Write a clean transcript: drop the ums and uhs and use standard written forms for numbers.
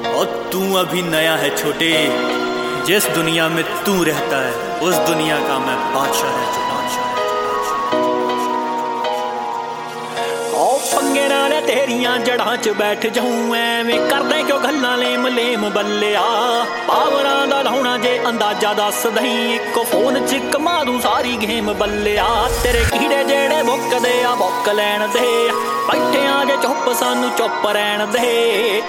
और तू अभी नया है छोटे, जिस दुनिया में तू रहता है उस दुनिया का मैं बादशाह रह चुका। पंगे नाल तेरियां जड़ां च बैठ जाऊं एवें करदे क्यों गल्लां लेम लेम बल्लिया। पावरां दा लाउणा जे अंदाजा दस दई, इक फोन च कमा दूं सारी गेम बल्लिया। तेरे कीड़े जेड़े मुक्कदे आ मुक्क लैण दे, बैठे आ जे चुप सानू चुप रहण दे।